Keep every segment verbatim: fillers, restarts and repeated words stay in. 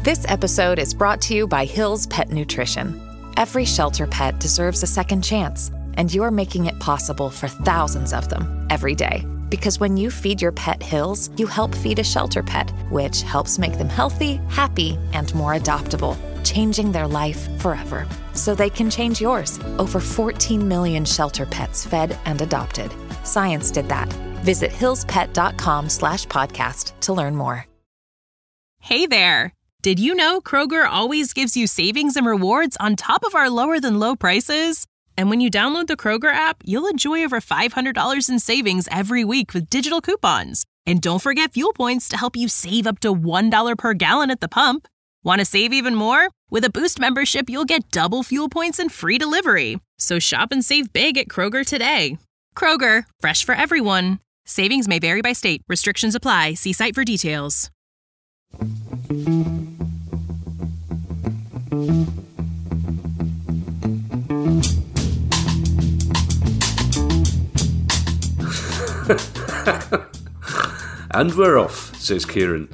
This episode is brought to you by Hill's Pet Nutrition. Every shelter pet deserves a second chance, and you're making it possible for thousands of them every day. Because when you feed your pet Hill's, you help feed a shelter pet, which helps make them healthy, happy, and more adoptable, changing their life forever. So they can change yours. Over fourteen million shelter pets fed and adopted. Science did that. Visit hillspet.com slash podcast to learn more. Hey there. Did you know Kroger always gives you savings and rewards on top of our lower than low prices? And when you download the Kroger app, you'll enjoy over five hundred dollars in savings every week with digital coupons. And don't forget fuel points to help you save up to one dollar per gallon at the pump. Want to save even more? With a Boost membership, you'll get double fuel points and free delivery. So shop and save big at Kroger today. Kroger, fresh for everyone. Savings may vary by state. Restrictions apply. See site for details. And we're off, says Kieran.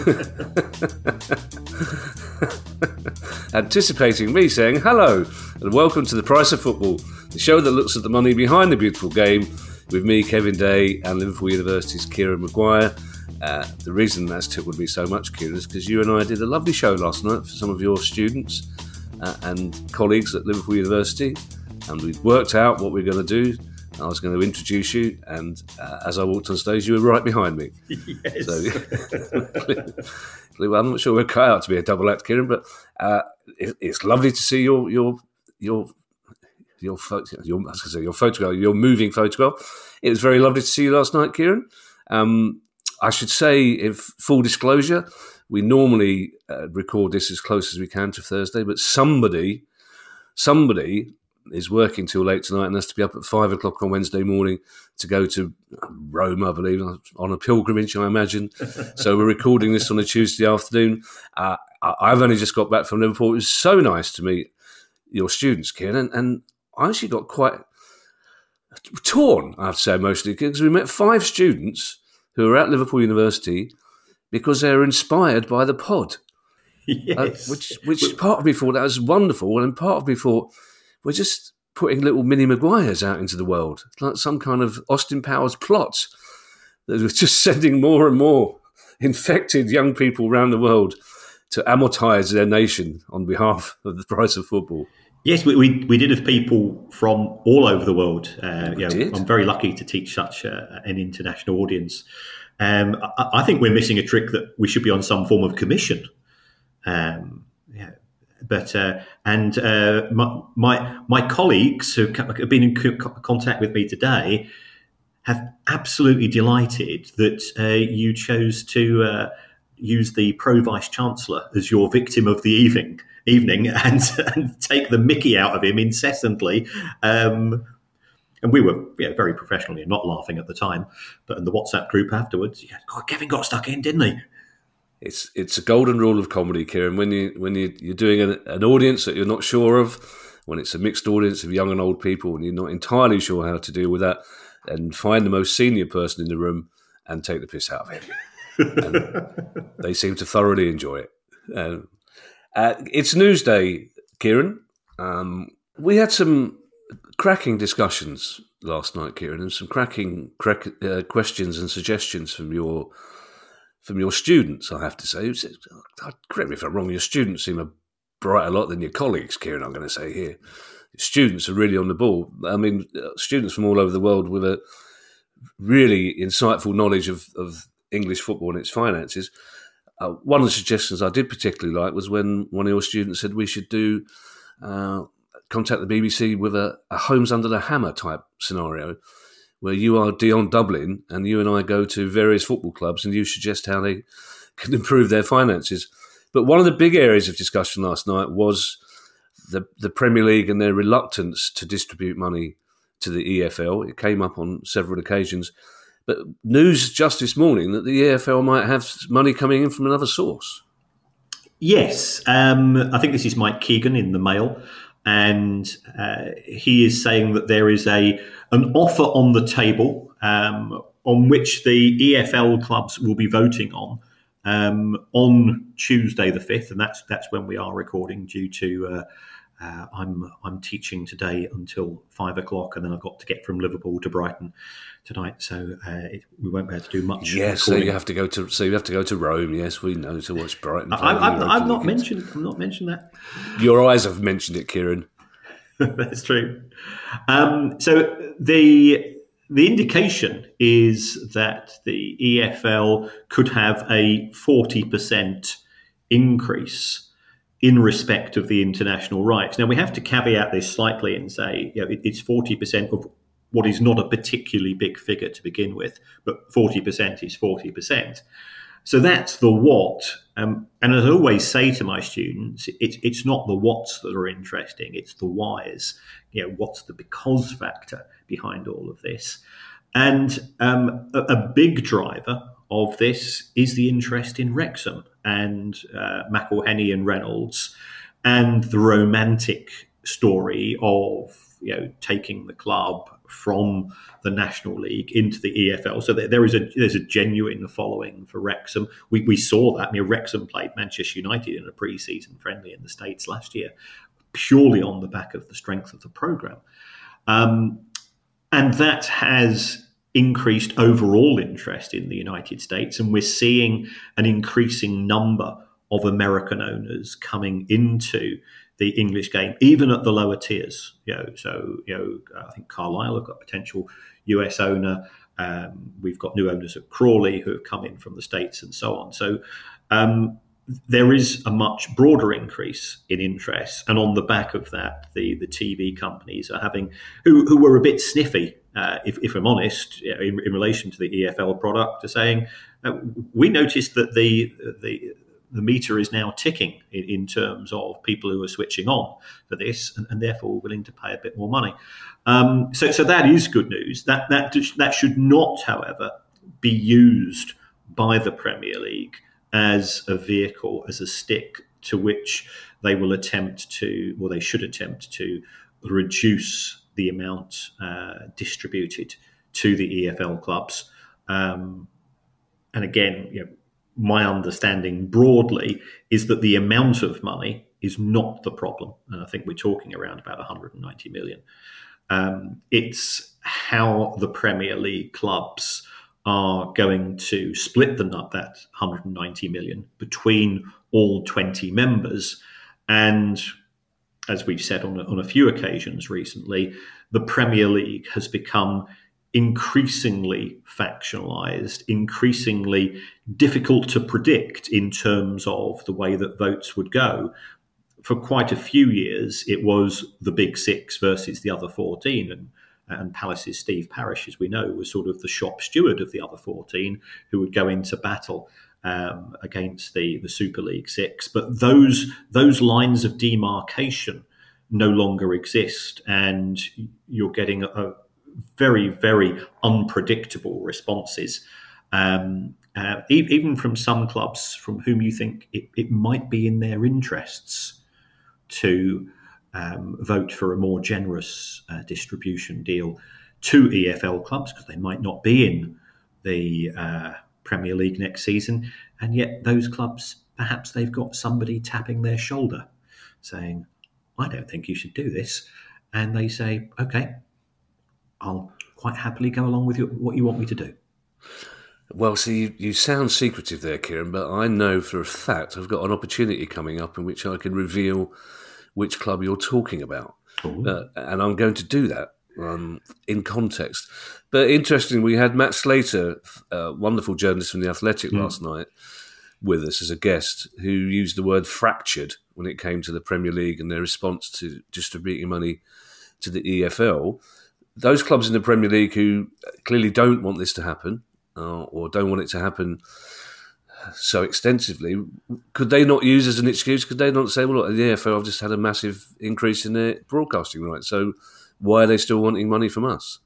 Anticipating me saying hello and welcome to The Price of Football, the show that looks at the money behind the beautiful game, with me, Kevin Day, and Liverpool University's Kieran Maguire. Uh, the reason that's tickled me so much, Kieran, is because you and I did a lovely show last night for some of your students uh, and colleagues at Liverpool University, and we'd worked out what we were going to do. I was going to introduce you, and uh, as I walked on stage, you were right behind me. Yes. So, well, I'm not sure we're cut out to be a double act, Kieran, but uh, it, it's lovely to see your your your your photo, your, I was going to say your photograph, your moving photograph. It was very lovely to see you last night, Kieran. Um, I should say, if full disclosure, we normally uh, record this as close as we can to Thursday, but somebody, somebody. is working till late tonight and has to be up at five o'clock on Wednesday morning to go to Rome, I believe, on a pilgrimage, I imagine. So we're recording this on a Tuesday afternoon. Uh, I've only just got back from Liverpool. It was so nice to meet your students, Kieran, and, and I actually got quite torn, I have to say, mostly, because we met five students who are at Liverpool University because they were inspired by the pod. Yes. Uh, which, which part of me thought that was wonderful, and part of me thought, we're just putting little mini Maguires out into the world, like some kind of Austin Powers plot that was just sending more and more infected young people around the world to amortise their nation on behalf of the price of football. Yes, we we, we did have people from all over the world. Uh, We you know, did. I'm very lucky to teach such a, an international audience. Um, I, I think we're missing a trick that we should be on some form of commission. Um, yeah. But uh, and uh, my, my my colleagues who have been in co- contact with me today have absolutely delighted that uh, you chose to uh, use the Pro Vice Chancellor as your victim of the evening, evening, and, and take the Mickey out of him incessantly. Um, and we were yeah, very professionally not laughing at the time, but in the WhatsApp group afterwards, yeah, God, Kevin got stuck in, didn't he? It's it's a golden rule of comedy, Kieran. When you when you you're doing an, an audience that you're not sure of, when it's a mixed audience of young and old people, and you're not entirely sure how to deal with that, and find the most senior person in the room and take the piss out of him. And they seem to thoroughly enjoy it. Um, uh, it's Newsday, Kieran. Um, we had some cracking discussions last night, Kieran, and some cracking crack, uh, questions and suggestions from your. From your students, I have to say. Correct me if I'm wrong, your students seem a brighter lot than your colleagues, Kieran, I'm going to say here. Your students are really on the ball. I mean, students from all over the world with a really insightful knowledge of, of English football and its finances. Uh, one of the suggestions I did particularly like was when one of your students said we should do uh, contact the B B C with a, a Homes Under the Hammer type scenario, where you are Dion Dublin and you and I go to various football clubs and you suggest how they can improve their finances. But one of the big areas of discussion last night was the the Premier League and their reluctance to distribute money to the E F L. It came up on several occasions. But news just this morning that the E F L might have money coming in from another source. Yes. Um, I think this is Mike Keegan in the Mail. And uh, he is saying that there is a an offer on the table um, on which the E F L clubs will be voting on um, on Tuesday the fifth, and that's that's when we are recording. Due to uh, uh, I'm I'm teaching today until five o'clock, and then I've got to get from Liverpool to Brighton tonight, so uh, it, we won't be able to do much. Yes, so you have to go to so you have to go to Rome. Yes, we know, to watch Brighton. I, I've, I've not mentioned I've not mentioned that. Your eyes have mentioned it, Kieran. That's true. Um, so the the indication is that the E F L could have a forty percent increase in respect of the international rights. Now, we have to caveat this slightly and say, you know, it, it's forty percent of what is not a particularly big figure to begin with, but forty percent is forty percent. So that's the what. Um, and as I always say to my students, it, it's not the whats that are interesting, it's the whys. You know, what's the because factor behind all of this? And um, a, a big driver of this is the interest in Wrexham and uh, McElhenney and Reynolds, and the romantic story of, you know, taking the club from the National League into the E F L. So there is a there's a genuine following for Wrexham. We we saw that. I mean, Wrexham played Manchester United in a pre-season friendly in the States last year, purely on the back of the strength of the programme. Um, and that has increased overall interest in the United States, and we're seeing an increasing number of American owners coming into the English game, even at the lower tiers. You know, so you know, I think Carlisle have got a potential U S owner. Um, we've got new owners at Crawley who have come in from the States, and so on. So um, there is a much broader increase in interest, and on the back of that, the the T V companies are having who who were a bit sniffy, uh, if, if I'm honest, you know, in, in relation to the E F L product, are saying uh, we noticed that the the the meter is now ticking in, in terms of people who are switching on for this, and, and therefore willing to pay a bit more money. Um, so, so that is good news. That that that should not, however, be used by the Premier League as a vehicle, as a stick to which they will attempt to, or they should attempt to, reduce the amount uh, distributed to the E F L clubs. Um, and again, you know, my understanding broadly is that the amount of money is not the problem. And I think we're talking around about one hundred ninety million. Um, it's how the Premier League clubs are going to split the nut, that one hundred ninety million, between all twenty members. And as we've said on a, on a few occasions recently, the Premier League has become increasingly factionalized, increasingly difficult to predict in terms of the way that votes would go. For quite a few years, it was the big six versus the other fourteen, and, and Palace's Steve Parish, as we know, was sort of the shop steward of the other fourteen, who would go into battle um, against the, the Super League six. But those those lines of demarcation no longer exist, and you're getting a, a very, very unpredictable responses, um, uh, e- even from some clubs from whom you think it, it might be in their interests to um, vote for a more generous uh, distribution deal to E F L clubs, because they might not be in the uh, Premier League next season, and yet those clubs, perhaps they've got somebody tapping their shoulder saying, I don't think you should do this, and they say, okay, I'll quite happily go along with you, what you want me to do. Well, see, you, you sound secretive there, Kieran, but I know for a fact I've got an opportunity coming up in which I can reveal which club you're talking about. Uh, and I'm going to do that um, in context. But interesting, we had Matt Slater, a wonderful journalist from The Athletic mm. last night, with us as a guest, who used the word fractured when it came to the Premier League and their response to distributing money to the E F L. Those clubs in the Premier League who clearly don't want this to happen uh, or don't want it to happen so extensively, could they not use as an excuse? Could they not say, well, look, the E F L have just had a massive increase in their broadcasting rights, so why are they still wanting money from us?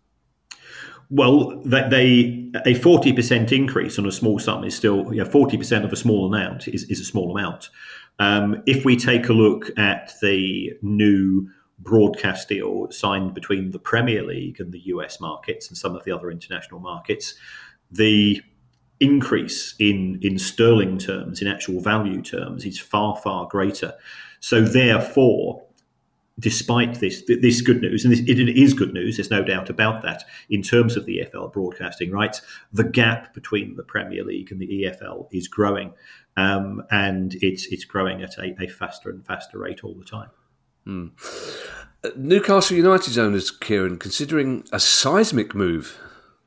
Well, that they a forty percent increase on a small sum is still, you know, forty percent of a small amount is, is a small amount. Um, if we take a look at the new broadcast deal signed between the Premier League and the U S markets and some of the other international markets, the increase in, in sterling terms, in actual value terms, is far, far greater. So therefore, despite this this good news, and this, it is good news, there's no doubt about that, in terms of the E F L broadcasting rights, the gap between the Premier League and the E F L is growing, um, and it's it's growing at a, a faster and faster rate all the time. Hmm. Uh, Newcastle United's owners, Kieran, considering a seismic move.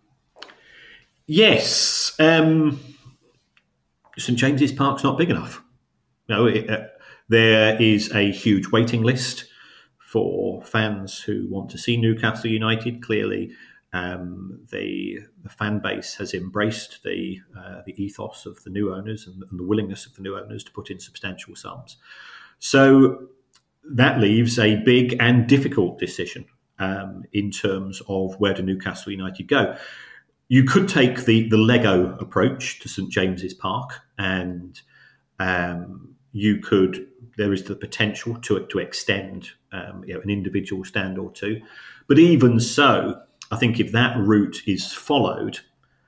Yes, um, St James's Park's not big enough. No, it, uh, there is a huge waiting list for fans who want to see Newcastle United. Clearly, um, the, the fan base has embraced the uh, the ethos of the new owners and, and the willingness of the new owners to put in substantial sums. So that leaves a big and difficult decision um, in terms of where do Newcastle United go. You could take the, the Lego approach to St James's Park, and um, you could. There is the potential to to extend um, you know, an individual stand or two, but even so, I think if that route is followed,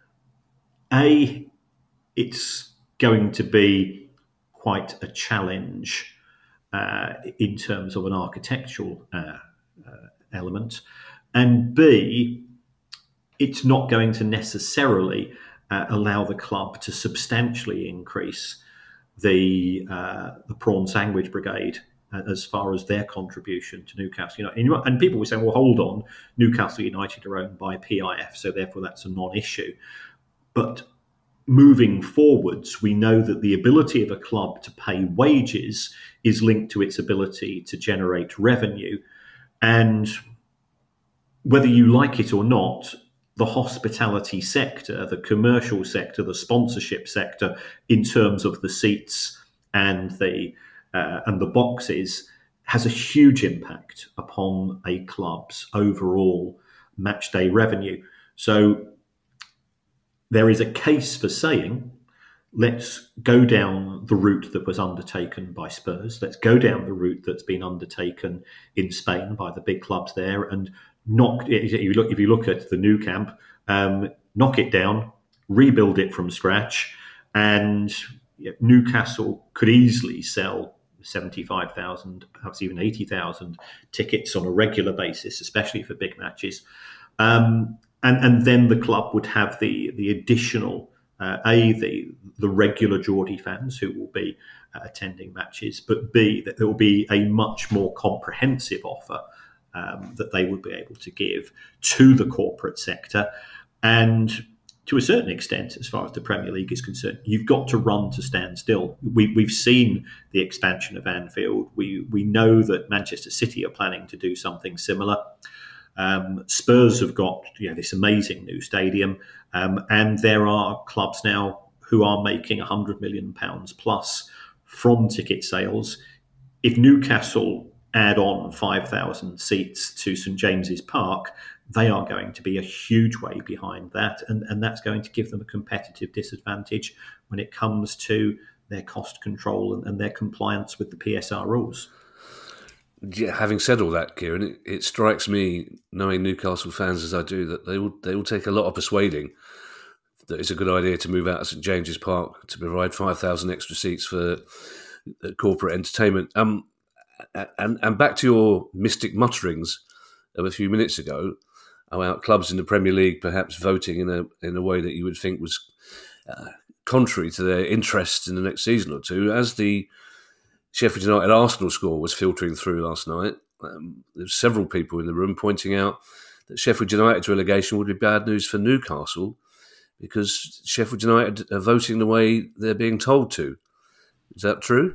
a it's going to be quite a challenge uh, in terms of an architectural uh, uh, element, and b it's not going to necessarily uh, allow the club to substantially increase the uh, the prawn sandwich brigade uh, as far as their contribution to Newcastle United. And, and people were saying, well, hold on, Newcastle United are owned by P I F, so therefore that's a non-issue. But moving forwards, we know that the ability of a club to pay wages is linked to its ability to generate revenue. And whether you like it or not, the hospitality sector, the commercial sector, the sponsorship sector, in terms of the seats and the uh, and the boxes, has a huge impact upon a club's overall match day revenue. So there is a case for saying, let's go down the route that was undertaken by Spurs. Let's go down the route that's been undertaken in Spain by the big clubs there, and knock. If you look, if you look at the Nou Camp, um, knock it down, rebuild it from scratch, and you know, Newcastle could easily sell seventy-five thousand, perhaps even eighty thousand tickets on a regular basis, especially for big matches. Um, and and then the club would have the the additional uh, a the the regular Geordie fans who will be uh, attending matches, but b that there will be a much more comprehensive offer Um, that they would be able to give to the corporate sector. And to a certain extent, as far as the Premier League is concerned, you've got to run to stand still. We, we've seen the expansion of Anfield. We we know that Manchester City are planning to do something similar. Um, Spurs have got you know, this amazing new stadium, um, and there are clubs now who are making one hundred million pounds plus from ticket sales. If Newcastle add on five thousand seats to St James's Park, they are going to be a huge way behind that, and, and that's going to give them a competitive disadvantage when it comes to their cost control and, and their compliance with the P S R rules. Yeah, having said all that, Kieran, it, it strikes me, knowing Newcastle fans as I do, that they will they will take a lot of persuading that it's a good idea to move out of St James's Park to provide five thousand extra seats for corporate entertainment. Um, And, and back to your mystic mutterings of a few minutes ago about clubs in the Premier League perhaps voting in a in a way that you would think was uh, contrary to their interests in the next season or two. As the Sheffield United Arsenal score was filtering through last night, um, there were several people in the room pointing out that Sheffield United's relegation would be bad news for Newcastle because Sheffield United are voting the way they're being told to. Is that true?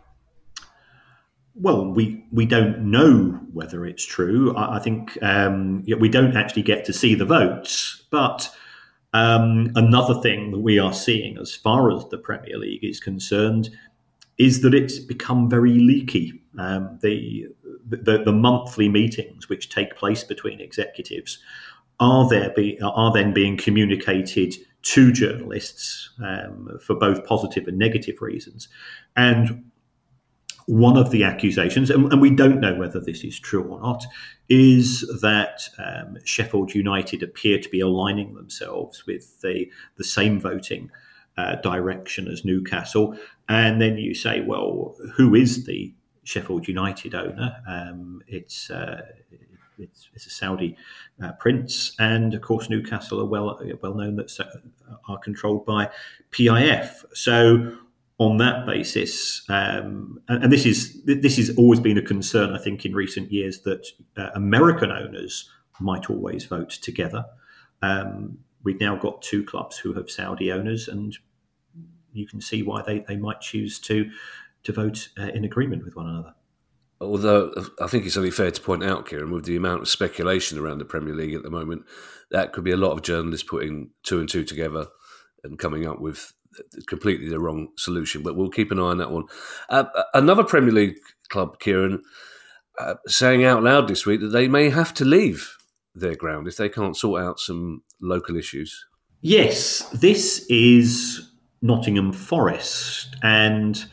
Well, we, we don't know whether it's true. I, I think um, yeah, we don't actually get to see the votes. But um, another thing that we are seeing as far as the Premier League is concerned is that it's become very leaky. Um, the, the the monthly meetings which take place between executives are there be, are then being communicated to journalists um, for both positive and negative reasons. And one of the accusations, and, and we don't know whether this is true or not, is that um, Sheffield United appear to be aligning themselves with the, the same voting uh, direction as Newcastle. And then you say, well, who is the Sheffield United owner? Um, it's, uh, it's it's a Saudi uh, prince, and of course Newcastle are well well known that are controlled by P I F. So on that basis, um, and, and this is this has always been a concern, I think, in recent years, that uh, American owners might always vote together. Um, we've now got two clubs who have Saudi owners, and you can see why they, they might choose to to vote uh, in agreement with one another. Although I think it's only fair to point out, Kieran, with the amount of speculation around the Premier League at the moment, that could be a lot of journalists putting two and two together and coming up with completely the wrong solution. But we'll keep an eye on that one. Uh, another Premier League club, Kieran, uh, saying out loud this week that they may have to leave their ground if they can't sort out some local issues. Yes, this is Nottingham Forest, and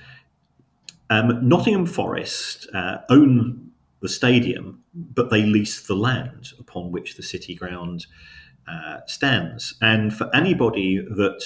Um, Nottingham Forest uh, own the stadium, but they lease the land upon which the City Ground uh, stands. And for anybody that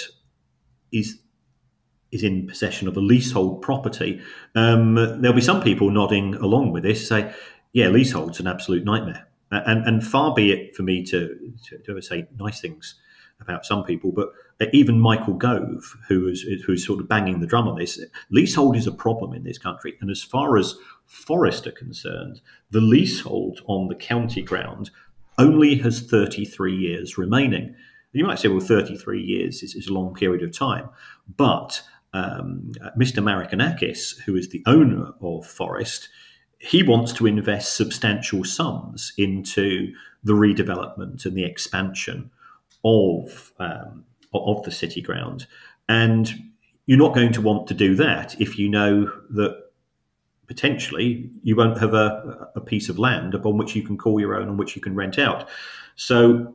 is is in possession of a leasehold property, um, there'll be some people nodding along with this, say, yeah, leasehold's an absolute nightmare. And, and far be it for me to, to, to say nice things about some people, but even Michael Gove, who is who's sort of banging the drum on this, leasehold is a problem in this country. And as far as Forest are concerned, the leasehold on the county ground only has thirty-three years remaining. You might say, well, thirty-three years is, is a long period of time, but um, Mister Marikanakis, who is the owner of Forest, he wants to invest substantial sums into the redevelopment and the expansion of um, of the City Ground. And you're not going to want to do that if you know that potentially you won't have a, a piece of land upon which you can call your own and which you can rent out. So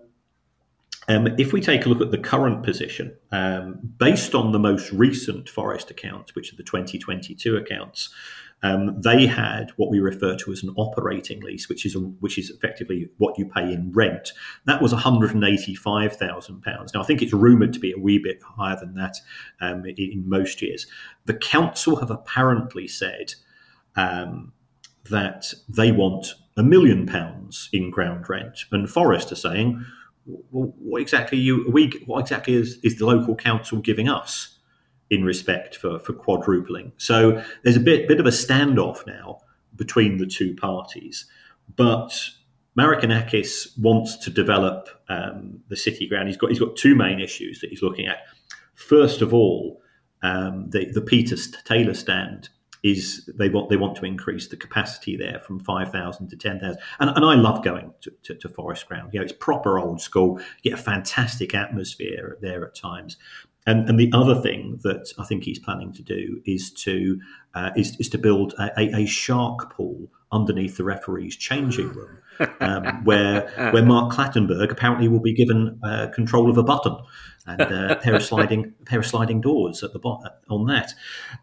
um, if we take a look at the current position, um, based on the most recent Forest accounts, which are the twenty twenty-two accounts, Um, they had what we refer to as an operating lease, which is a, which is effectively what you pay in rent. That was one hundred eighty-five thousand pounds. Now, I think it's rumoured to be a wee bit higher than that um, in, in most years. The council have apparently said um, that they want a million pounds in ground rent, and Forest are saying, "Well, what exactly you we what exactly is, is the local council giving us in respect for, for quadrupling?" So there's a bit bit of a standoff now between the two parties. But Marikanakis wants to develop um, the City Ground. He's got he's got two main issues that he's looking at. First of all, um, the the Peter Taylor stand is they want they want to increase the capacity there from five thousand to ten thousand. And, and I love going to, to, to Forest Ground. You know, it's proper old school. You get a fantastic atmosphere there at times. And, and the other thing that I think he's planning to do is to uh, is, is to build a, a, a shark pool underneath the referee's changing room, um, where where Mark Clattenburg apparently will be given uh, control of a button and uh, a pair of sliding a pair of sliding doors at the bottom on that.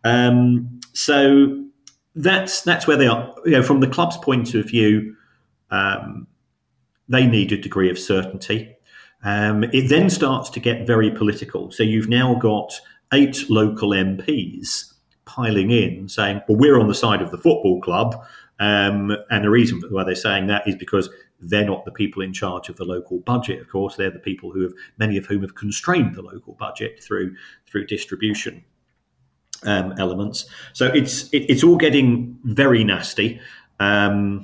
Um, so that's that's where they are. You know, from the club's point of view, um, they need a degree of certainty. Um, it then starts to get very political. So you've now got eight local M Ps piling in saying, well, we're on the side of the football club. Um, and the reason why they're saying that is because they're not the people in charge of the local budget. Of course, they're the people who have, many of whom have constrained the local budget through through distribution um, elements. So it's it, it's all getting very nasty. Um,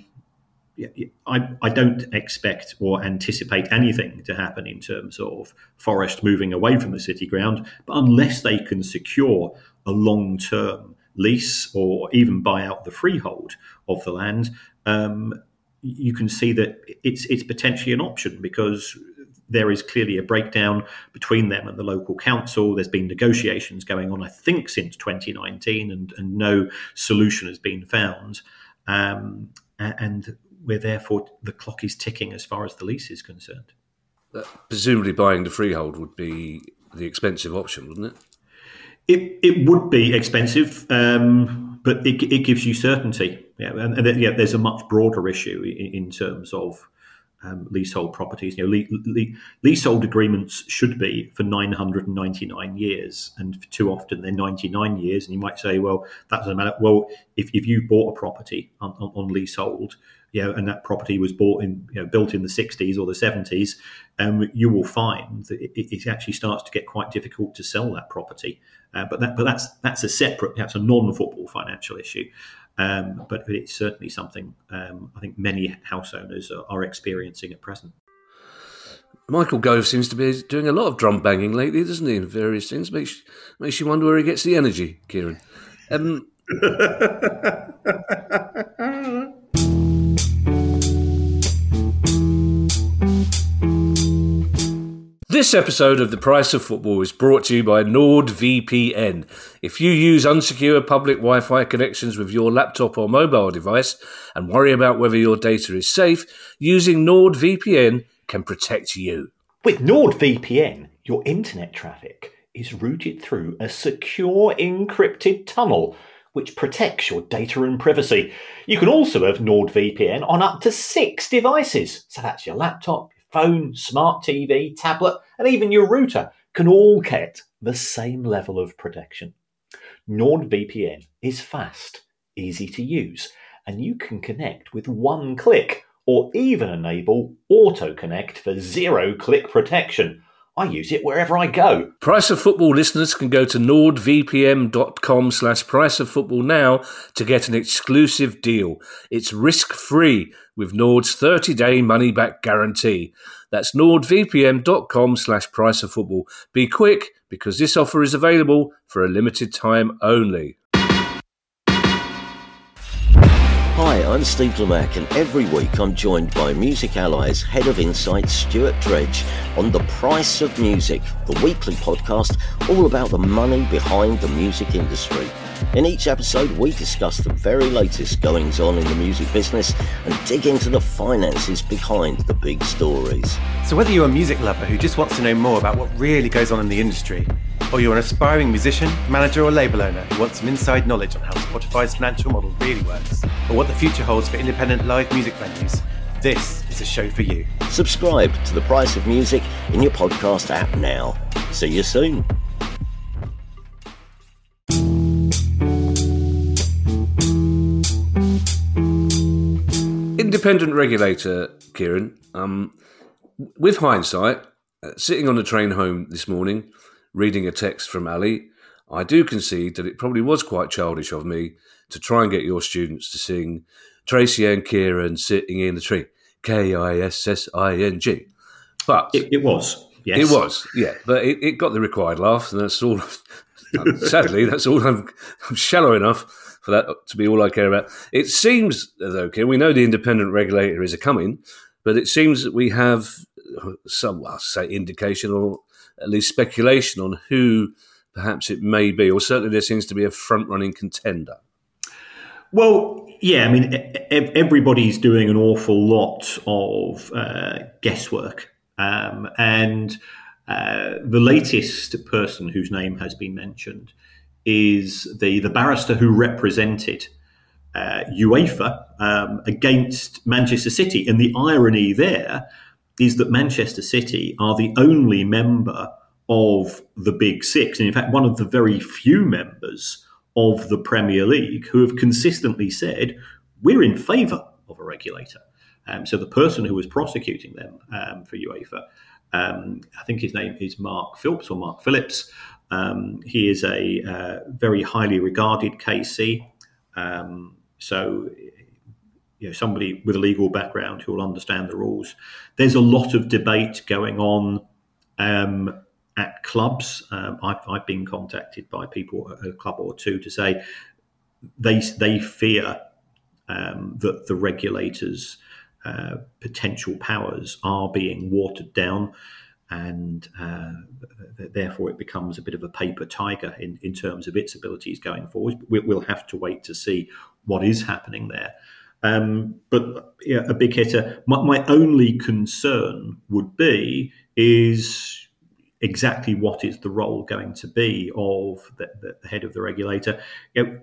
I, I don't expect or anticipate anything to happen in terms of Forest moving away from the City Ground, but unless they can secure a long-term lease or even buy out the freehold of the land, um, you can see that it's it's potentially an option, because there is clearly a breakdown between them and the local council. There's been negotiations going on, I think, since twenty nineteen, and, and no solution has been found. Um, and where therefore the clock is ticking as far as the lease is concerned. Uh, presumably buying the freehold would be the expensive option, wouldn't it? It it would be expensive, um, but it, it gives you certainty. Yeah, and, and yeah, there's a much broader issue in, in terms of um, leasehold properties. You know, le- le- leasehold agreements should be for nine hundred ninety-nine years, and too often they're ninety-nine years. And you might say, well, that doesn't matter. Well, if, if you bought a property on, on, on leasehold, you know, and that property was bought in, you know, built in the sixties or the seventies, um, you will find that it, it actually starts to get quite difficult to sell that property. Uh, but that, but that's that's a separate, that's a non-football financial issue. Um, but it's certainly something um, I think many house owners are, are experiencing at present. Michael Gove seems to be doing a lot of drum banging lately, doesn't he? In various things, makes makes you wonder where he gets the energy, Kieran. Um, This episode of The Price of Football is brought to you by NordVPN. If you use unsecure public Wi-Fi connections with your laptop or mobile device and worry about whether your data is safe, using NordVPN can protect you. With NordVPN, your internet traffic is routed through a secure encrypted tunnel which protects your data and privacy. You can also have NordVPN on up to six devices. So that's your laptop, phone, smart T V, tablet, and even your router can all get the same level of protection. NordVPN is fast, easy to use, and you can connect with one click or even enable auto-connect for zero-click protection. I use it wherever I go. Price of Football listeners can go to nordvpn.com slash price of football now to get an exclusive deal. It's risk-free with Nord's thirty-day money-back guarantee. That's nordvpn.com slash price of football. Be quick, because this offer is available for a limited time only. Hi, I'm Steve Lemack, and every week I'm joined by Music Ally's Head of Insight, Stuart Dredge, on The Price of Music, the weekly podcast all about the money behind the music industry. In each episode, we discuss the very latest goings-on in the music business and dig into the finances behind the big stories. So whether you're a music lover who just wants to know more about what really goes on in the industry, or you're an aspiring musician, manager or label owner who wants some inside knowledge on how Spotify's financial model really works, or what the future holds for independent live music venues, this is a show for you. Subscribe to The Price of Music in your podcast app now. See you soon. Independent regulator, Kieran. Um, with hindsight, uh, sitting on the train home this morning, reading a text from Ali, I do concede that it probably was quite childish of me to try and get your students to sing Tracy and Kieran Sitting in the Tree, K I S S I N G. But it, it was, yes. It was, yeah. But it, it got the required laugh, and that's all. Sadly, that's all. I'm, I'm shallow enough for that to be all I care about. It seems, though, Kieran, we know the independent regulator is a coming, but it seems that we have some, well, say, indication or at least speculation on who perhaps it may be, or certainly there seems to be a front-running contender. Well, yeah, I mean, everybody's doing an awful lot of uh, guesswork. Um, and uh, the latest person whose name has been mentioned is the, the barrister who represented uh, UEFA um, against Manchester City. And the irony there is that Manchester City are the only member of the Big Six, and in fact, one of the very few members of the Premier League who have consistently said, we're in favour of a regulator. Um, so the person who was prosecuting them um, for UEFA, um, I think his name is Mark Phillips or Mark Phillips. Um, he is a uh, very highly regarded K C. Um, so you know, somebody with a legal background who will understand the rules. There's a lot of debate going on um, at clubs. Um, I've, I've been contacted by people at a club or two to say they they fear um, that the regulators' uh, potential powers are being watered down, and uh, therefore it becomes a bit of a paper tiger in, in terms of its abilities going forward. We'll have to wait to see what is happening there. Um, but yeah, a big hitter. My, my only concern would be is exactly what is the role going to be of the, the head of the regulator. You know,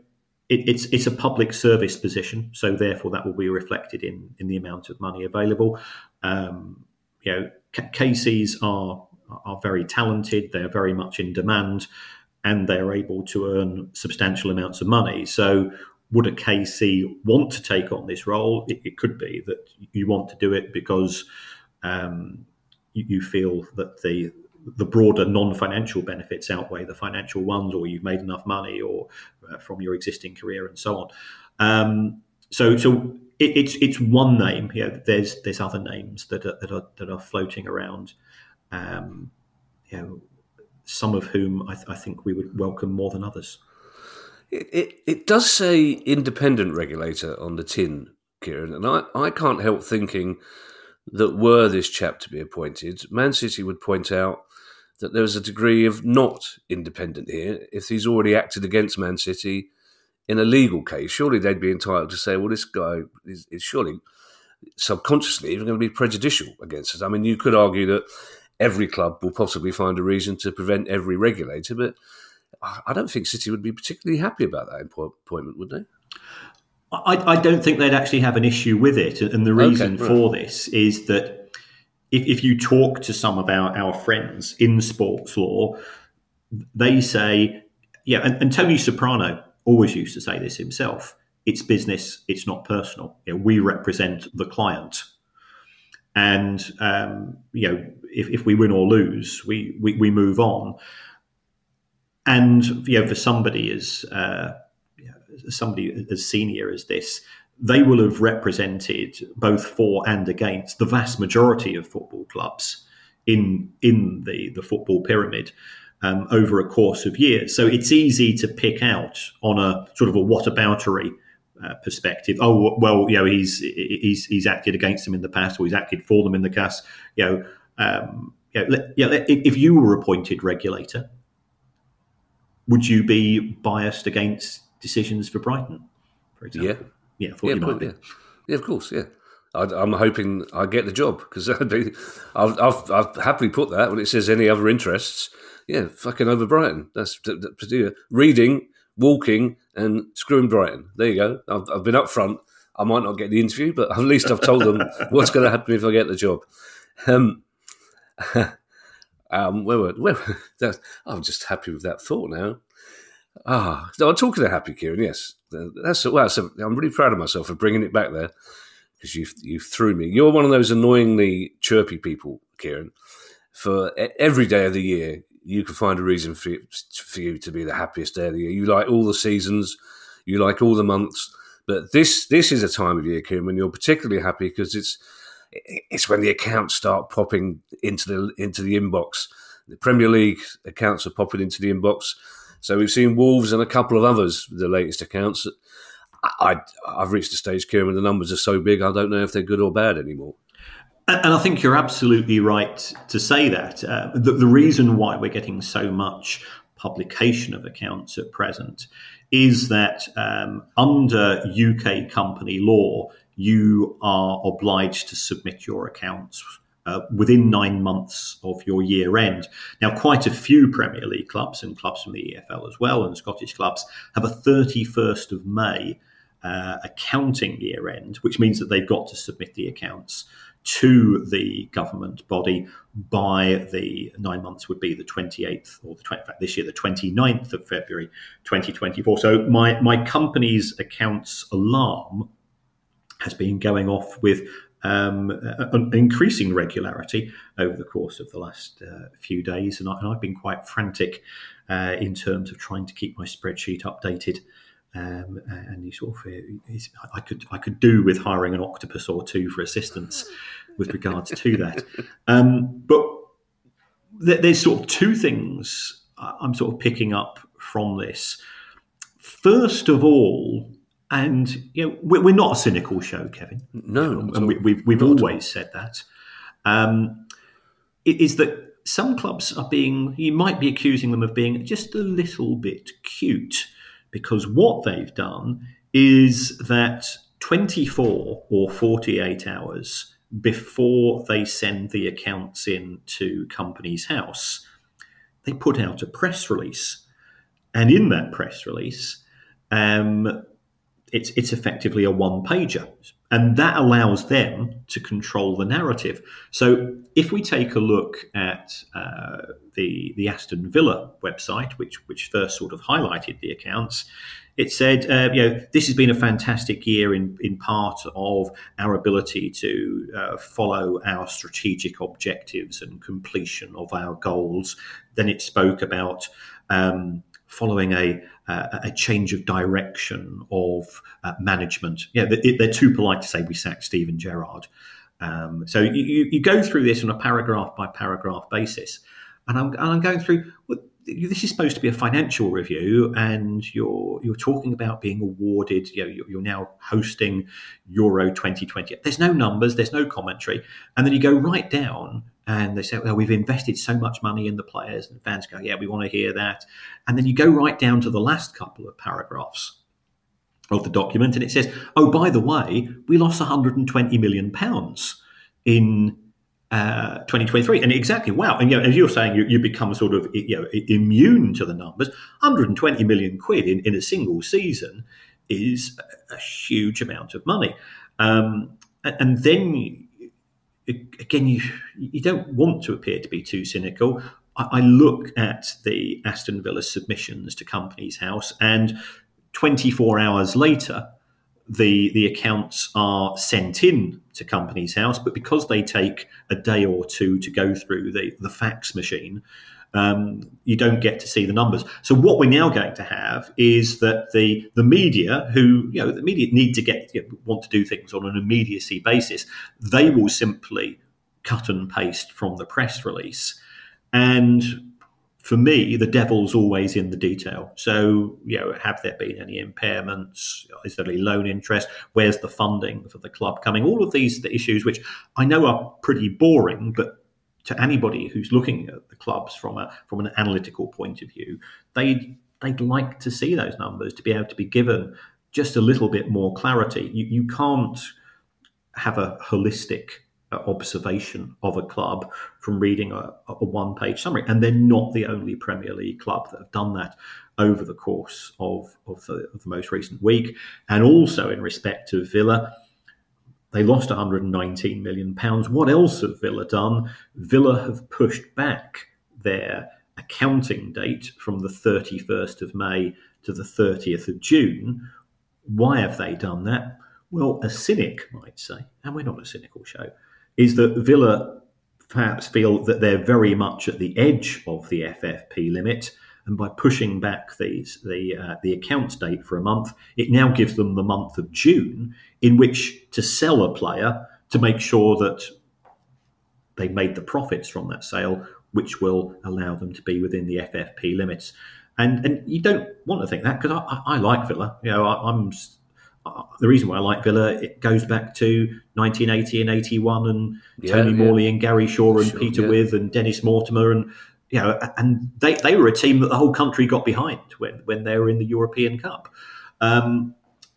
it, it's it's a public service position, so therefore that will be reflected in in the amount of money available. Um, you know, K Cs are are very talented. They are very much in demand, and they are able to earn substantial amounts of money. So, would a K C want to take on this role? It, it could be that you want to do it because um, you, you feel that the the broader non-financial benefits outweigh the financial ones, or you've made enough money, or uh, from your existing career, and so on. Um, so, so it, it's it's one name. You know, there's there's other names that are that are that are floating around. Um, you know, some of whom I, th- I think we would welcome more than others. It, it it does say independent regulator on the tin, Kieran, and I, I can't help thinking that were this chap to be appointed, Man City would point out that there was a degree of not independent here. If he's already acted against Man City in a legal case, surely they'd be entitled to say, well, this guy is, is surely subconsciously even going to be prejudicial against us. I mean, you could argue that every club will possibly find a reason to prevent every regulator, but I don't think City would be particularly happy about that appointment, would they? I, I don't think they'd actually have an issue with it. And the reason okay, right. for this is that if, if you talk to some of our, our friends in sports law, they say, yeah, and, and Tony Soprano always used to say this himself, it's business, it's not personal. You know, we represent the client. And, um, you know, if, if we win or lose, we, we, we move on. And, you know, for somebody as uh, somebody as senior as this, they will have represented both for and against the vast majority of football clubs in in the, the football pyramid um, over a course of years. So it's easy to pick out on a sort of a whataboutery uh, perspective. Oh, well, you know, he's he's he's acted against them in the past, or he's acted for them in the past. You know, um, you know, yeah. If you were appointed regulator, would you be biased against decisions for Brighton, for example? Yeah. Yeah, I thought yeah, you might be. Yeah. yeah, of course, yeah. I, I'm hoping I get the job, because I've, I've, I've happily put that when it says any other interests. Yeah, fucking over Brighton. That's that, that, reading, walking, and screwing Brighton. There you go. I've, I've been up front. I might not get the interview, but at least I've told them what's going to happen if I get the job. Um, um, where were, where, that, I'm just happy with that thought now. Ah, no, I'm talking to happy, Kieran. Yes, that's well. That's a, I'm really proud of myself for bringing it back there, because you you threw me. You're one of those annoyingly chirpy people, Kieran. For every day of the year, you can find a reason for you, for you to be the happiest day of the year. You like all the seasons, you like all the months, but this this is a time of year, Kieran, when you're particularly happy, because it's it's when the accounts start popping into the into the inbox. The Premier League accounts are popping into the inbox. So we've seen Wolves and a couple of others, the latest accounts. I, I, I've reached a stage, Kieran, when the numbers are so big, I don't know if they're good or bad anymore. And I think you're absolutely right to say that. Uh, the, the reason why we're getting so much publication of accounts at present is that um, under U K company law, you are obliged to submit your accounts Uh, within nine months of your year end. Now, quite a few Premier League clubs and clubs from the E F L as well, and Scottish clubs, have a thirty-first of May uh, accounting year end, which means that they've got to submit the accounts to the government body by the nine months would be the twenty-eighth, or the in fact this year the twenty-ninth of February twenty twenty-four. So my my company's accounts alarm has been going off with Um, an increasing regularity over the course of the last uh, few days, and, I, and I've been quite frantic uh, in terms of trying to keep my spreadsheet updated. Um, and you sort of, I could I could do with hiring an octopus or two for assistance with regards to that. Um, but th- there's sort of two things I'm sort of picking up from this. First of all, and you know, we're not a cynical show, Kevin. No, and we, we've we've always said that. Um, is that some clubs are being? You might be accusing them of being just a little bit cute, because what they've done is that twenty-four or forty-eight hours before they send the accounts in to Companies House, they put out a press release, and in that press release, um, it's it's effectively a one pager, and that allows them to control the narrative. So if we take a look at uh, the the Aston Villa website, which which first sort of highlighted the accounts, it said, uh, you know, this has been a fantastic year in, in part of our ability to uh, follow our strategic objectives and completion of our goals. Then it spoke about um, following a uh, a change of direction of uh, management. Yeah, they, they're too polite to say we sacked Steven Gerrard. Um, so you, you go through this on a paragraph by paragraph basis, and I'm, and I'm going through. Well, this is supposed to be a financial review, and you're you're talking about being awarded. You know, you're now hosting Euro twenty twenty. There's no numbers, there's no commentary, and then you go right down, and they say, "Well, we've invested so much money in the players," and fans go, "Yeah, we want to hear that." And then you go right down to the last couple of paragraphs of the document, and it says, "Oh, by the way, we lost one hundred twenty million pounds in." Uh, twenty twenty-three, and exactly, wow. And you know, as you're saying, you, you become sort of you know immune to the numbers. one hundred twenty million quid in, in a single season is a, a huge amount of money. Um, and, and then again, you you don't want to appear to be too cynical. I, I look at the Aston Villa submissions to Companies House, and twenty-four hours later, the the accounts are sent in to Companies House, but because they take a day or two to go through the, the fax machine, um, you don't get to see the numbers. So what we're now going to have is that the the media, who you know the media need to get you know, want to do things on an immediacy basis, they will simply cut and paste from the press release. And for me, the devil's always in the detail. So, you know, have there been any impairments? Is there any loan interest? Where's the funding for the club coming? All of these the issues, which I know are pretty boring, but to anybody who's looking at the clubs from a from an analytical point of view, they'd they'd like to see those numbers to be able to be given just a little bit more clarity. You you can't have a holistic observation of a club from reading a, a one-page summary, and they're not the only Premier League club that have done that over the course of, of, the, of the most recent week. And also in respect of Villa, they lost one hundred nineteen million pounds. What else have Villa done? Villa have pushed back their accounting date from the thirty-first of May to the thirtieth of June. Why have they done that? Well, a cynic might say, and we're not a cynical show, is that Villa perhaps feel that they're very much at the edge of the F F P limit, and by pushing back these, the uh, the accounts date for a month, it now gives them the month of June in which to sell a player to make sure that they made the profits from that sale, which will allow them to be within the F F P limits. And and you don't want to think that, because I, I, I like Villa. You know, I, I'm. Uh, the reason why I like Villa, it goes back to nineteen eighty and eighty-one, and yeah, Tony yeah. Morley and Gary Shaw and Sure, Peter yeah. With and Dennis Mortimer, and you know, and they, they were a team that the whole country got behind when, when they were in the European Cup. Um,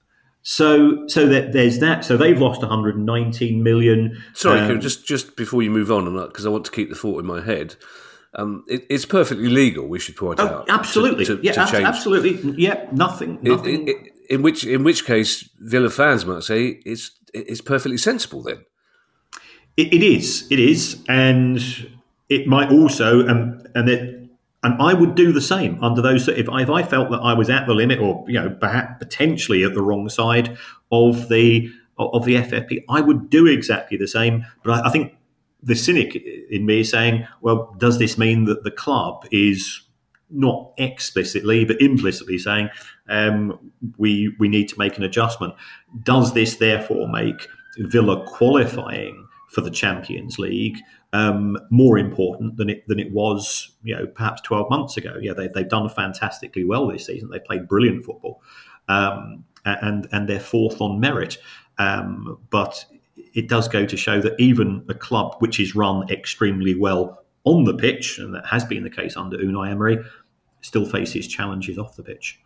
so so that there's that. So they've lost one hundred nineteen million. Sorry, um, Kieran, just just before you move on, because I want to keep the thought in my head. Um, it, it's perfectly legal, we should point oh, out. absolutely, to, to, yeah, to ab- change. absolutely, yeah, nothing, nothing. It, it, in which in which case, Villa fans might say it's it's perfectly sensible then. It, it is, it is, and it might also, um, and it, and I would do the same under those. If I, if I felt that I was at the limit, or you know, perhaps potentially at the wrong side of the of the F F P, I would do exactly the same. But I, I think the cynic in me is saying, well, does this mean that the club is not explicitly but implicitly saying um, we we need to make an adjustment? Does this therefore make Villa qualifying for the Champions League um, more important than it than it was, you know, perhaps twelve months ago? Yeah, they, they've done fantastically well this season. They played brilliant football, um, and and they're fourth on merit. Um, but it does go to show that even a club which is run extremely well on the pitch, and that has been the case under Unai Emery, still faces challenges off the pitch.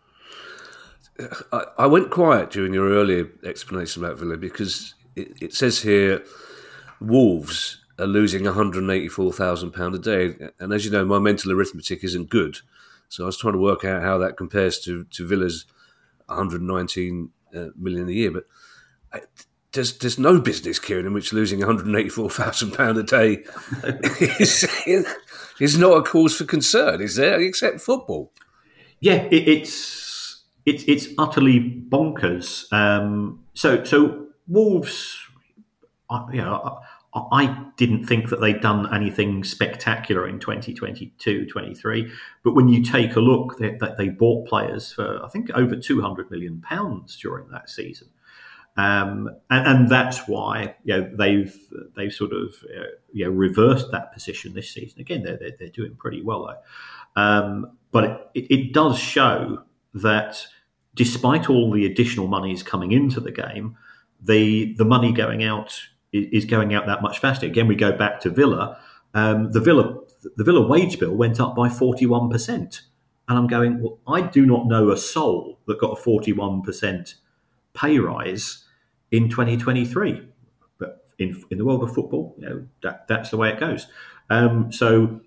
I, I went quiet during your earlier explanation about Villa because it, it says here Wolves are losing one hundred eighty-four thousand pounds a day. And as you know, my mental arithmetic isn't good. So I was trying to work out how that compares to, to Villa's one hundred nineteen uh, million a year. But I, there's there's no business, Kieran, in which losing one hundred eighty-four thousand pounds a day is, is not a cause for concern, is there? Except football. Yeah, it, it's it's it's utterly bonkers. Um, so so Wolves, I, you know, I, I didn't think that they'd done anything spectacular in twenty twenty-two twenty-three, but when you take a look, they, they bought players for I think over two hundred million pounds during that season. Um, and, and that's why you know, they've they've sort of uh, you know, reversed that position this season. Again, they're they're, they're doing pretty well though. Um, but it, it does show that despite all the additional monies coming into the game, the the money going out is, is going out that much faster. Again, we go back to Villa. Um, the Villa the Villa wage bill went up by forty-one percent, and I'm going, well, I do not know a soul that got a forty-one percent pay rise in twenty twenty-three, but in in the world of football, you know, that that's the way it goes. Um, so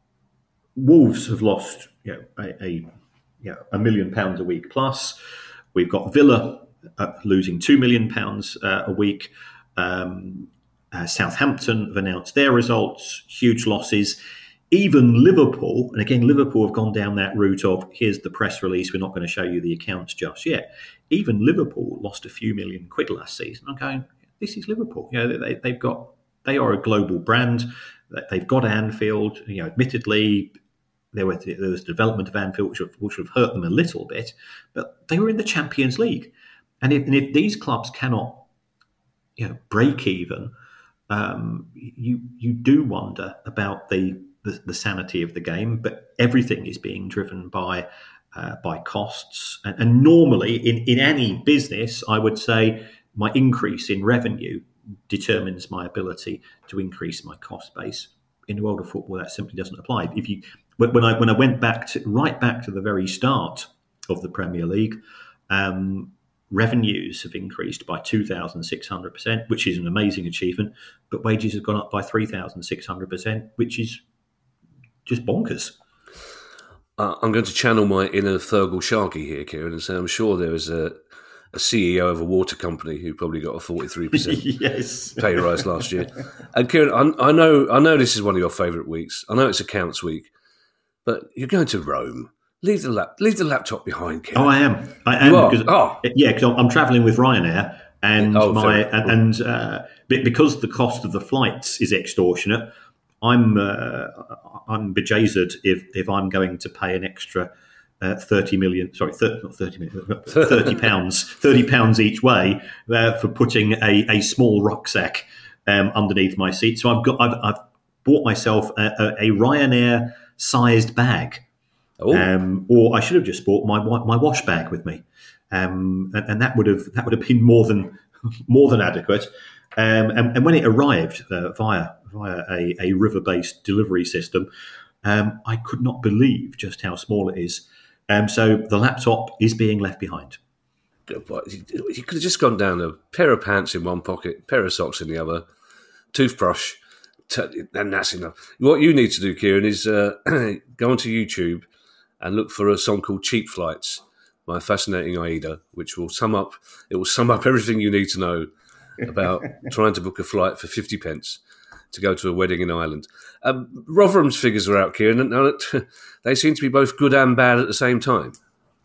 Wolves have lost, you know, a, a you know, a million pounds a week plus. We've got Villa uh, losing two million pounds uh, a week. Um, uh, Southampton have announced their results, huge losses. Even Liverpool, and again, Liverpool have gone down that route of here's the press release, we're not going to show you the accounts just yet. Even Liverpool lost a few million quid last season. I'm going, this is Liverpool. You know, they, they've got, they are a global brand. They've got Anfield. You know, admittedly, there, were, there was development of Anfield, which would, which would have hurt them a little bit, but they were in the Champions League. And if, and if these clubs cannot, you know, break even, um, you you do wonder about the The, the sanity of the game, but everything is being driven by uh, by costs. And, and normally, in, in any business, I would say my increase in revenue determines my ability to increase my cost base. In the world of football, that simply doesn't apply. If you when I when I went back to right back to the very start of the Premier League, um, revenues have increased by two thousand six hundred percent, which is an amazing achievement. But wages have gone up by three thousand six hundred percent, which is just bonkers. Uh, I'm going to channel my inner Thurgood Sharkey here, Kieran, and say I'm sure there was a, a C E O of a water company who probably got a forty-three percent yes. pay rise last year. And Kieran, I, I know I know this is one of your favourite weeks. I know it's accounts week, but you're going to Rome. Leave the lap, leave the laptop behind, Kieran. Oh, I am. I am. You are? Because, oh. Yeah, because I'm, I'm travelling with Ryanair, and oh, my and, and uh, because the cost of the flights is extortionate, I'm uh, I'm bejazered if, if I'm going to pay an extra uh, thirty million. Sorry, thirty, not thirty million, thirty pounds, thirty pounds each way uh, for putting a, a small rucksack um, underneath my seat. So I've got I've, I've bought myself a, a, a Ryanair sized bag, um, or I should have just bought my my wash bag with me, um, and, and that would have that would have been more than more than adequate. Um, and, and when it arrived uh, via via a, a river-based delivery system, um, I could not believe just how small it is. Um, so the laptop is being left behind. You could have just gone down a pair of pants in one pocket, pair of socks in the other, toothbrush, t- and that's enough. What you need to do, Kieran, is uh, go onto YouTube and look for a song called Cheap Flights by Fascinating Aida, which will sum up, it will sum up everything you need to know about trying to book a flight for fifty pence to go to a wedding in Ireland. Um, Rotherham's figures are out, Kieran, and they seem to be both good and bad at the same time.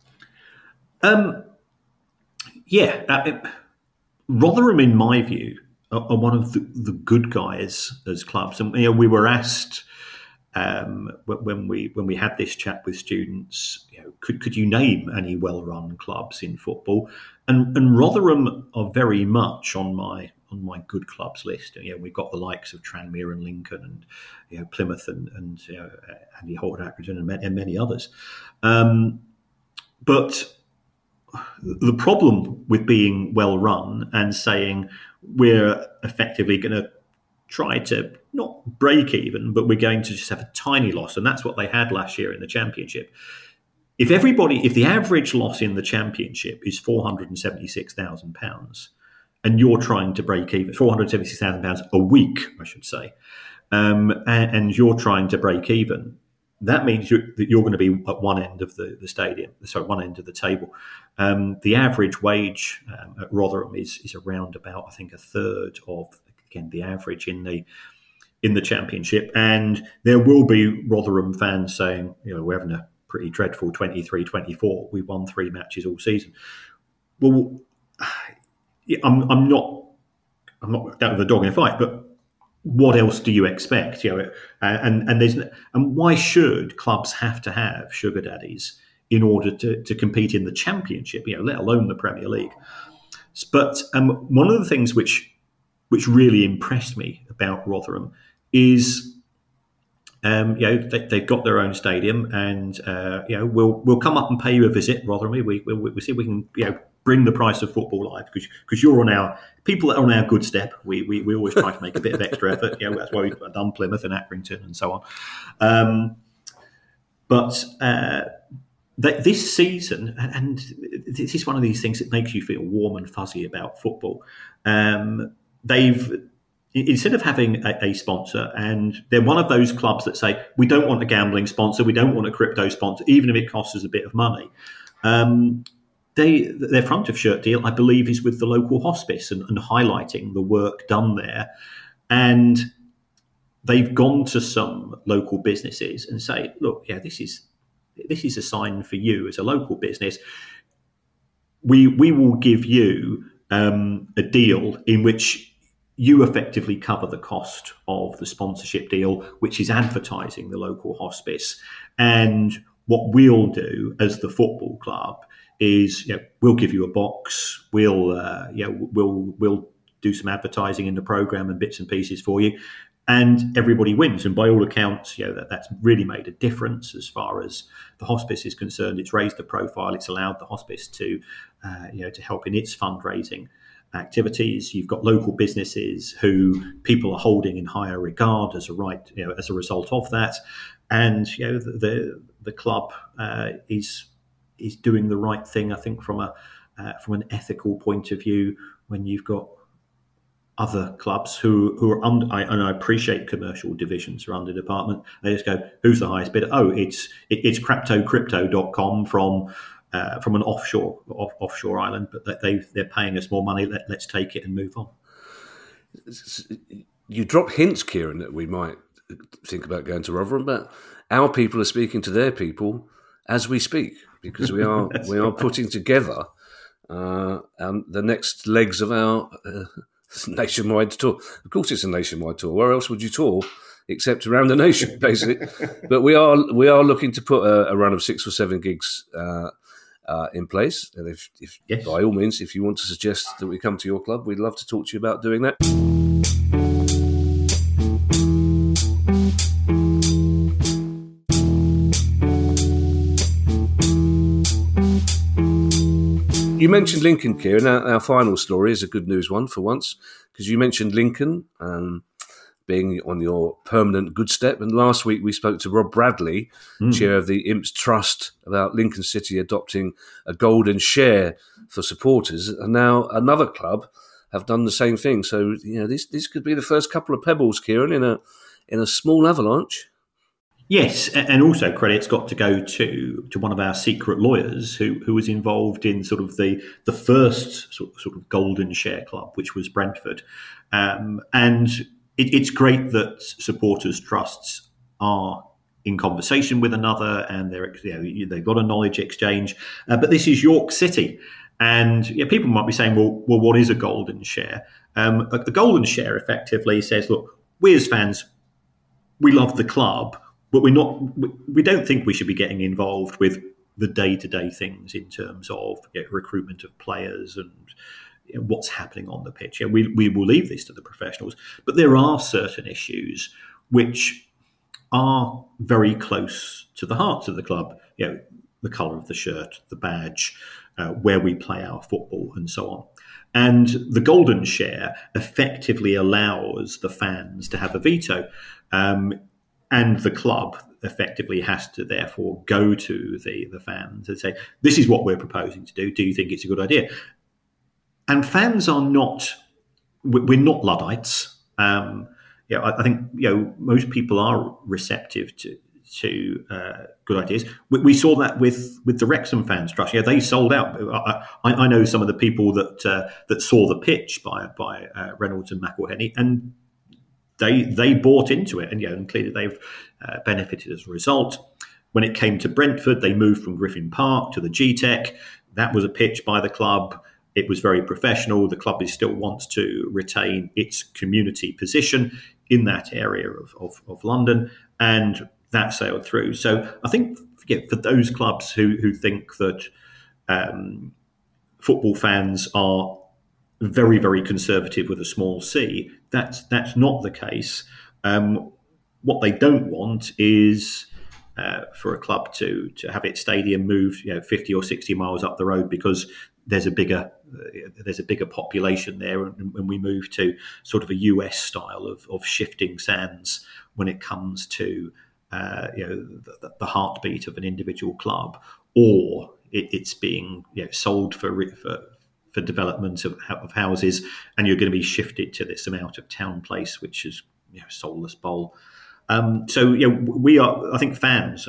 Um, yeah, uh, it, Rotherham, in my view, are, are one of the, the good guys as clubs. And you know, we were asked um, when we when we had this chat with students, you know, could could you name any well-run clubs in football? And, and Rotherham are very much on my on my good clubs list. You know, we've got the likes of Tranmere and Lincoln, and you know, Plymouth and and you know, Andy Holt, Accrington, and, and many others. Um, but the problem with being well run and saying we're effectively going to try to not break even, but we're going to just have a tiny loss, and that's what they had last year in the Championship. If everybody, if the average loss in the Championship is four hundred seventy-six thousand pounds, and you're trying to break even, four hundred seventy-six thousand pounds a week, I should say, um, and, and you're trying to break even, that means you're, that you're going to be at one end of the, the stadium, sorry, one end of the table. Um, the average wage um, at Rotherham is is around about, I think, a third of, again, the average in the in the Championship. And there will be Rotherham fans saying, you know, we're having a pretty dreadful twenty-three twenty-four. We won three matches all season. Well, I'm, I'm not I'm not down with the dog in a fight, but what else do you expect? You know, and and there's and why should clubs have to have sugar daddies in order to, to compete in the Championship? You know, let alone the Premier League. But um, one of the things which which really impressed me about Rotherham is, um, you know, they, they've got their own stadium, and uh, you know, we'll we'll come up and pay you a visit, Rotherham. We we we see if we can, you know, bring the price of football live, because because you're on our people that are on our good step. We, we we always try to make a bit of extra effort. You know, that's why we've done Plymouth and Accrington and so on. Um, but uh, th- this season, and this is one of these things that makes you feel warm and fuzzy about football. Um, they've instead of having a, a sponsor, and they're one of those clubs that say, we don't want a gambling sponsor, we don't want a crypto sponsor, even if it costs us a bit of money. Um, They, their front of shirt deal, I believe, is with the local hospice and, and highlighting the work done there. And they've gone to some local businesses and say, look, yeah, this is this is a sign for you as a local business. We we will give you um, a deal in which you effectively cover the cost of the sponsorship deal, which is advertising the local hospice. And what we'll do as the football club is, you know, we'll give you a box, we'll uh, you know, we'll we'll do some advertising in the programme and bits and pieces for you, and everybody wins. And by all accounts, you know, that, that's really made a difference as far as the hospice is concerned. It's raised the profile. It's allowed the hospice to uh, you know to help in its fundraising activities. You've got local businesses who people are holding in higher regard as a right, you know, as a result of that, and you know the the, the club uh, is. is doing the right thing, I think, from a uh, from an ethical point of view. When you've got other clubs who who are under, I, and I appreciate commercial divisions or under department, they just go, who's the highest bidder? Oh, it's it, it's crypto crypto dot com from uh, from an offshore off, offshore island, but they they're paying us more money. Let, let's take it and move on. You drop hints, Kieran, that we might think about going to Rotherham, but our people are speaking to their people as we speak, because we are we are putting together uh, um, the next legs of our uh, nationwide tour. Of course, it's a nationwide tour. Where else would you tour except around the nation, basically? But we are we are looking to put a, a run of six or seven gigs uh, uh, in place. And if, if yes. by all means, if you want to suggest that we come to your club, we'd love to talk to you about doing that. You mentioned Lincoln, Kieran. Our, our final story is a good news one for once, because you mentioned Lincoln um, being on your permanent good step. And last week we spoke to Rob Bradley, mm. chair of the Imps Trust, about Lincoln City adopting a golden share for supporters. And now another club have done the same thing. So, you know, this this could be the first couple of pebbles, Kieran, in a in a small avalanche. Yes, and also credit's got to go to to one of our secret lawyers who who was involved in sort of the the first sort, sort of golden share club, which was Brentford. Um, and it, it's great that supporters' trusts are in conversation with another, and they're, you know, they've got a knowledge exchange. Uh, but this is York City, and yeah, people might be saying, well, well, what is a golden share? Um, a, a golden share effectively says, look, we as fans, we love the club, but we're not. We don't think we should be getting involved with the day-to-day things in terms of, you know, recruitment of players and, you know, what's happening on the pitch. Yeah, we we will leave this to the professionals. But there are certain issues which are very close to the hearts of the club. You know, the colour of the shirt, the badge, uh, where we play our football, and so on. And the golden share effectively allows the fans to have a veto. Um, And the club effectively has to therefore go to the, the fans and say, this is what we're proposing to do. Do you think it's a good idea? And fans are not, we're not Luddites. Um, you know, I, I think, you know, most people are receptive to, to uh, good ideas. We, we saw that with, with the Wrexham fans trust. Yeah, they sold out. I, I know some of the people that uh, that saw the pitch by by uh, Reynolds and McElhenney, and they they bought into it, and yeah, and clearly they've uh, benefited as a result. When it came to Brentford, they moved from Griffin Park to the G Tech. That was a pitch by the club. It was very professional. The club is still wants to retain its community position in that area of, of, of London, and that sailed through. So I think yeah, for those clubs who, who think that um, football fans are very, very conservative with a small c, that's, that's not the case. Um, what they don't want is uh, for a club to, to have its stadium moved you know, fifty or sixty miles up the road because there's a bigger uh, there's a bigger population there, and when we move to sort of a U S style of, of shifting sands when it comes to uh, you know the, the heartbeat of an individual club, or it, it's being you know, sold for, for for development of, of houses, and you're going to be shifted to this amount of town place, which is you know, soulless bowl. Um, so you know, we are, I think, fans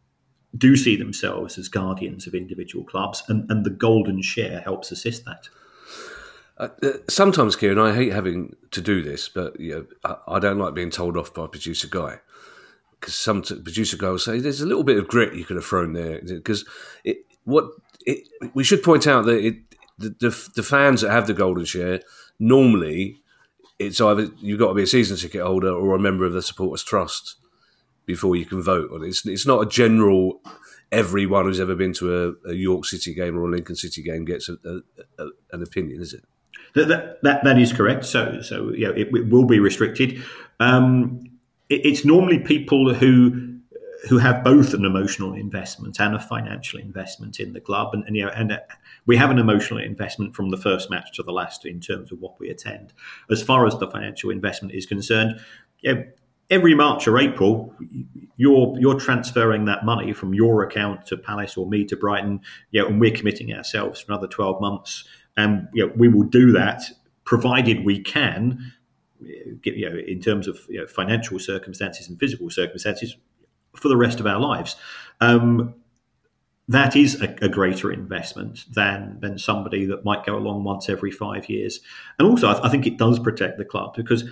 do see themselves as guardians of individual clubs, and, and the golden share helps assist that. Uh, sometimes, Kieran, I hate having to do this, but you know, I, I don't like being told off by producer Guy, because some t- producer Guy will say there's a little bit of grit you could have thrown there, because it, what it, we should point out that it, the, the the fans that have the golden share normally it's either you've got to be a season ticket holder or a member of the Supporters Trust before you can vote on it. It's, it's not a general, everyone who's ever been to a, a York City game or a Lincoln City game gets a, a, a, an opinion, is it? That, that that is correct. So, so you know, it, it will be restricted. Um, it, it's normally people who who have both an emotional investment and a financial investment in the club, and, and you know, and uh, we have an emotional investment from the first match to the last in terms of what we attend. As far as the financial investment is concerned, you know, every March or April, you're you're transferring that money from your account to Palace or me to Brighton, you know, and we're committing ourselves for another twelve months. And you know, we will do that provided we can, you know, in terms of you know, financial circumstances and physical circumstances, for the rest of our lives. Um, that is a, a greater investment than than somebody that might go along once every five years. And also, I, I think it does protect the club, because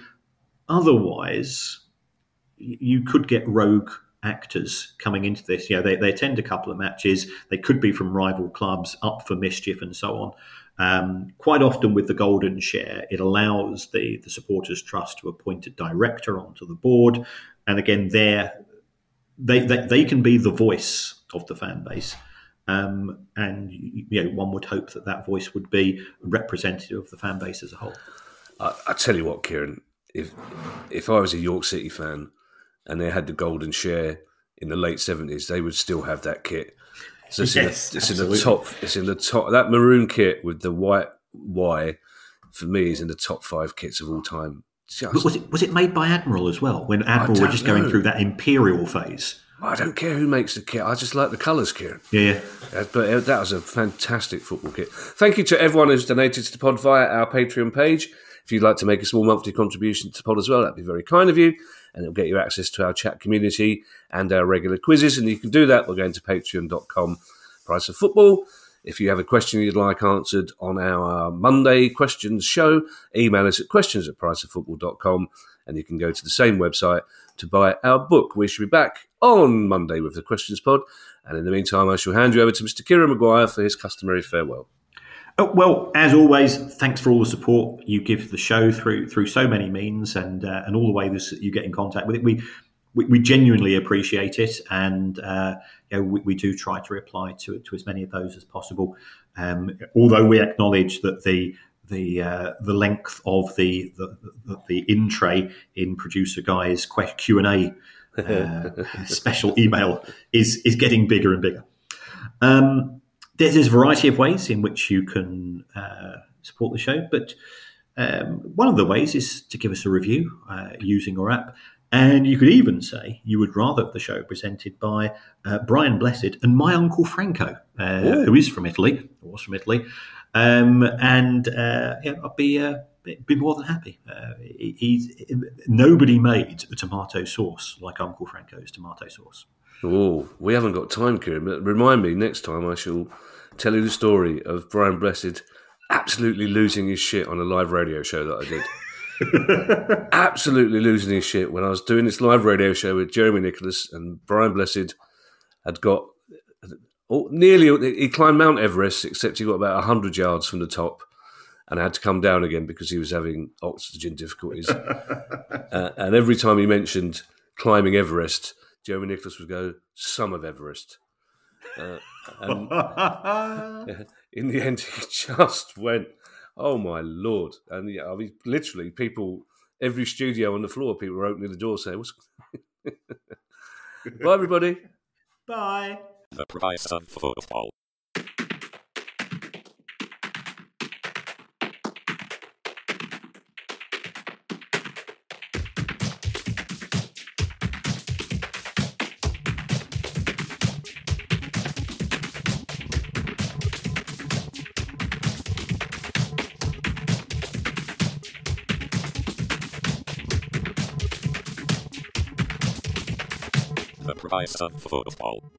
otherwise you could get rogue actors coming into this. You know, they, they attend a couple of matches. They could be from rival clubs, up for mischief and so on. Um, quite often with the golden share, it allows the, the Supporters Trust to appoint a director onto the board. And again, they they they can be the voice of the fan base. Um, and you know, one would hope that that voice would be representative of the fan base as a whole. I, I tell you what, Kieran, if if I was a York City fan and they had the golden share in the late seventies, they would still have that kit. So it's, yes, in, the, it's in the top. It's in the top. That maroon kit with the white Y, for me, is in the top five kits of all time. Just, was it was it made by Admiral as well? When Admiral were just know. going through that imperial phase. I don't care who makes the kit. I just like the colours, Kieran. Yeah, yeah. But that was a fantastic football kit. Thank you to everyone who's donated to the pod via our Patreon page. If you'd like to make a small monthly contribution to the pod as well, that'd be very kind of you. And it'll get you access to our chat community and our regular quizzes. And you can do that by going to patreon.com price of football. If you have a question you'd like answered on our Monday questions show, email us at questions at price of football dot com. And you can go to the same website to buy our book. We shall be back on Monday with the Questions Pod. And in the meantime, I shall hand you over to Mister Kieran Maguire for his customary farewell. Oh, well, as always, thanks for all the support you give the show through through so many means, and uh, and all the ways that you get in contact with it. We we, we genuinely appreciate it, and uh, you know, we, we do try to reply to to as many of those as possible. Um, although we acknowledge that the the uh, the length of the the, the, the in tray in producer Guy's Q and A uh, special email is is getting bigger and bigger. Um, There's a variety of ways in which you can uh, support the show, but um, one of the ways is to give us a review uh, using our app. And you could even say you would rather have the show presented by uh, Brian Blessed and my Uncle Franco, uh, who is from Italy, or was from Italy. Um, and uh, yeah, I'd be, uh, be more than happy. Uh, he's, nobody made a tomato sauce like Uncle Franco's tomato sauce. Oh, we haven't got time, Kieran, but remind me next time I shall tell you the story of Brian Blessed absolutely losing his shit on a live radio show that I did. Absolutely losing his shit when I was doing this live radio show with Jeremy Nicholas, and Brian Blessed had got oh, nearly, he climbed Mount Everest, except he got about one hundred yards from the top and had to come down again because he was having oxygen difficulties. uh, and every time he mentioned climbing Everest, Jeremy Nicholas would go, "Some of Everest." Uh, and in the end, he just went, "Oh my Lord." And yeah, I mean, literally, people, every studio on the floor, people were opening the door saying, "What's..." Bye, everybody. Bye. The price of football. The price of football.